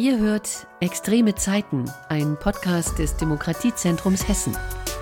Ihr hört Extreme Zeiten, ein Podcast des Demokratiezentrums Hessen.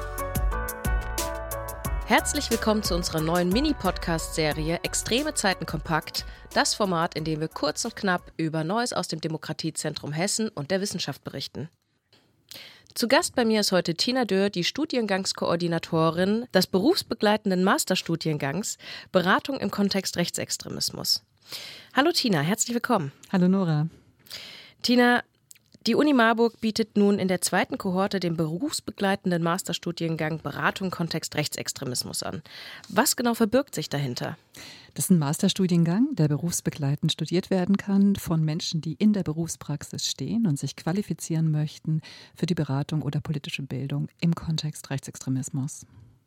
Herzlich willkommen zu unserer neuen Mini-Podcast-Serie Extreme Zeiten kompakt, das Format, in dem wir kurz und knapp über Neues aus dem Demokratiezentrum Hessen und der Wissenschaft berichten. Zu Gast bei mir ist heute Tina Dürr, die Studiengangskoordinatorin des berufsbegleitenden Masterstudiengangs Beratung im Kontext Rechtsextremismus. Hallo Tina, herzlich willkommen. Hallo Nora. Tina, die Uni Marburg bietet nun in der zweiten Kohorte den berufsbegleitenden Masterstudiengang Beratung im Kontext Rechtsextremismus an. Was genau verbirgt sich dahinter? Das ist ein Masterstudiengang, der berufsbegleitend studiert werden kann von Menschen, die in der Berufspraxis stehen und sich qualifizieren möchten für die Beratung oder politische Bildung im Kontext Rechtsextremismus.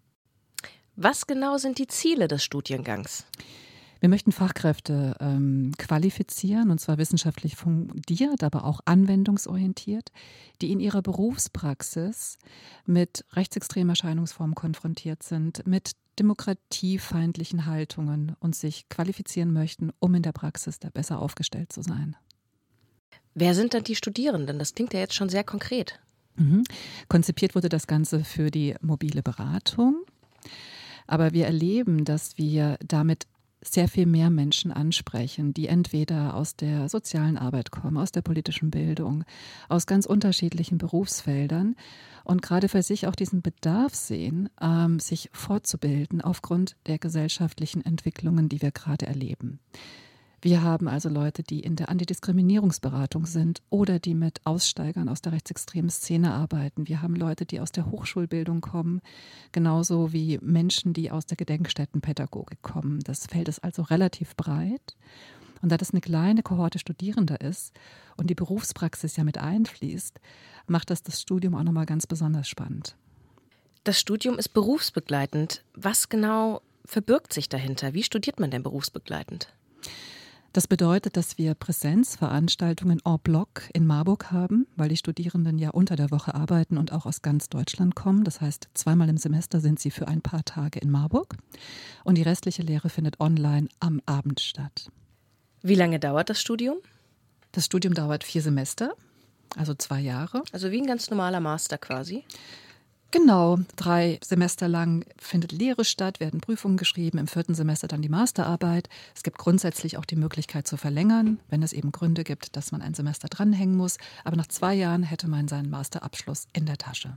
Was genau sind die Ziele des Studiengangs? Wir möchten Fachkräfte qualifizieren, und zwar wissenschaftlich fundiert, aber auch anwendungsorientiert, die in ihrer Berufspraxis mit rechtsextremen Erscheinungsformen konfrontiert sind, mit demokratiefeindlichen Haltungen und sich qualifizieren möchten, um in der Praxis da besser aufgestellt zu sein. Wer sind denn die Studierenden? Das klingt ja jetzt schon sehr konkret. Konzipiert wurde das Ganze für die mobile Beratung, aber wir erleben, dass wir damit sehr viel mehr Menschen ansprechen, die entweder aus der sozialen Arbeit kommen, aus der politischen Bildung, aus ganz unterschiedlichen Berufsfeldern und gerade für sich auch diesen Bedarf sehen, sich fortzubilden aufgrund der gesellschaftlichen Entwicklungen, die wir gerade erleben. Wir haben also Leute, die in der Antidiskriminierungsberatung sind oder die mit Aussteigern aus der rechtsextremen Szene arbeiten. Wir haben Leute, die aus der Hochschulbildung kommen, genauso wie Menschen, die aus der Gedenkstättenpädagogik kommen. Das Feld ist also relativ breit. Und da das eine kleine Kohorte Studierender ist und die Berufspraxis ja mit einfließt, macht das Studium auch nochmal ganz besonders spannend. Das Studium ist berufsbegleitend. Was genau verbirgt sich dahinter? Wie studiert man denn berufsbegleitend? Das bedeutet, dass wir Präsenzveranstaltungen en bloc in Marburg haben, weil die Studierenden ja unter der Woche arbeiten und auch aus ganz Deutschland kommen. Das heißt, zweimal im Semester sind sie für ein paar Tage in Marburg und die restliche Lehre findet online am Abend statt. Wie lange dauert das Studium? Das Studium dauert 4 Semester, also 2 Jahre. Also wie ein ganz normaler Master quasi? Genau, 3 Semester lang findet Lehre statt, werden Prüfungen geschrieben, im 4. Semester dann die Masterarbeit. Es gibt grundsätzlich auch die Möglichkeit zu verlängern, wenn es eben Gründe gibt, dass man ein Semester dranhängen muss. Aber nach 2 Jahren hätte man seinen Masterabschluss in der Tasche.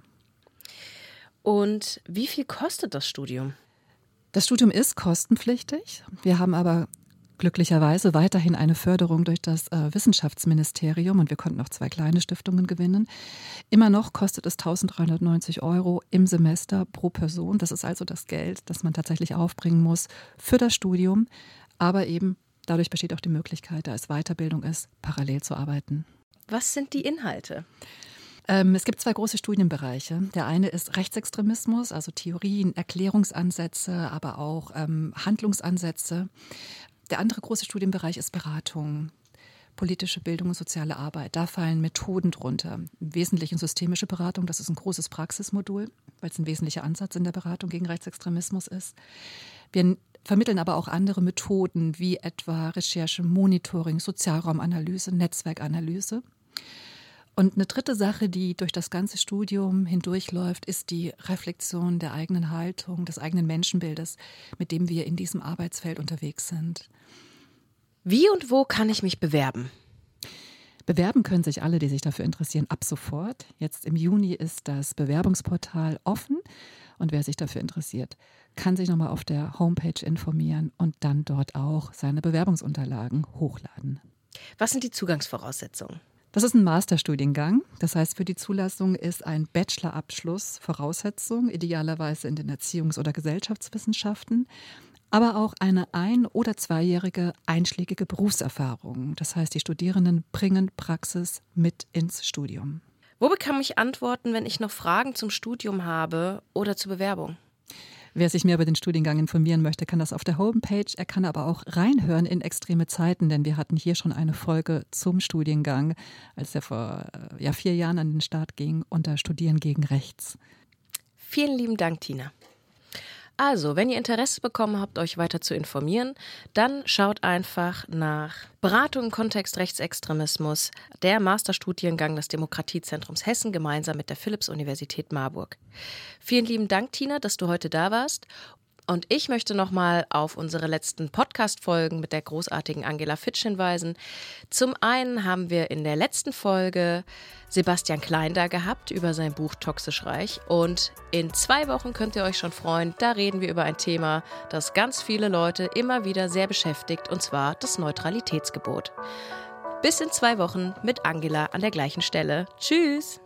Und wie viel kostet das Studium? Das Studium ist kostenpflichtig. Wir haben aber glücklicherweise weiterhin eine Förderung durch das Wissenschaftsministerium und wir konnten auch 2 kleine Stiftungen gewinnen. Immer noch kostet es 1.390 € im Semester pro Person. Das ist also das Geld, das man tatsächlich aufbringen muss für das Studium. Aber eben dadurch besteht auch die Möglichkeit, da es Weiterbildung ist, parallel zu arbeiten. Was sind die Inhalte? Es gibt 2 große Studienbereiche. Der eine ist Rechtsextremismus, also Theorien, Erklärungsansätze, aber auch Handlungsansätze. Der andere große Studienbereich ist Beratung, politische Bildung und soziale Arbeit. Da fallen Methoden drunter. Im Wesentlichen systemische Beratung, das ist ein großes Praxismodul, weil es ein wesentlicher Ansatz in der Beratung gegen Rechtsextremismus ist. Wir vermitteln aber auch andere Methoden, wie etwa Recherche, Monitoring, Sozialraumanalyse, Netzwerkanalyse. Und eine dritte Sache, die durch das ganze Studium hindurchläuft, ist die Reflexion der eigenen Haltung, des eigenen Menschenbildes, mit dem wir in diesem Arbeitsfeld unterwegs sind. Wie und wo kann ich mich bewerben? Bewerben können sich alle, die sich dafür interessieren, ab sofort. Jetzt im Juni ist das Bewerbungsportal offen und wer sich dafür interessiert, kann sich nochmal auf der Homepage informieren und dann dort auch seine Bewerbungsunterlagen hochladen. Was sind die Zugangsvoraussetzungen? Das ist ein Masterstudiengang. Das heißt, für die Zulassung ist ein Bachelorabschluss Voraussetzung, idealerweise in den Erziehungs- oder Gesellschaftswissenschaften, aber auch eine 1- oder 2-jährige einschlägige Berufserfahrung. Das heißt, die Studierenden bringen Praxis mit ins Studium. Wo bekomme ich Antworten, wenn ich noch Fragen zum Studium habe oder zur Bewerbung? Wer sich mehr über den Studiengang informieren möchte, kann das auf der Homepage. Er kann aber auch reinhören in Extreme Zeiten, denn wir hatten hier schon eine Folge zum Studiengang, als er vor 4 Jahren an den Start ging, unter Studieren gegen Rechts. Vielen lieben Dank, Tina. Also, wenn ihr Interesse bekommen habt, euch weiter zu informieren, dann schaut einfach nach Beratung im Kontext Rechtsextremismus, der Masterstudiengang des Demokratiezentrums Hessen gemeinsam mit der Philipps-Universität Marburg. Vielen lieben Dank, Tina, dass du heute da warst. Und ich möchte nochmal auf unsere letzten Podcast-Folgen mit der großartigen Angela Fitsch hinweisen. Zum einen haben wir in der letzten Folge Sebastian Klein da gehabt über sein Buch Toxisch Reich. Und in 2 Wochen könnt ihr euch schon freuen, da reden wir über ein Thema, das ganz viele Leute immer wieder sehr beschäftigt, und zwar das Neutralitätsgebot. Bis in 2 Wochen mit Angela an der gleichen Stelle. Tschüss!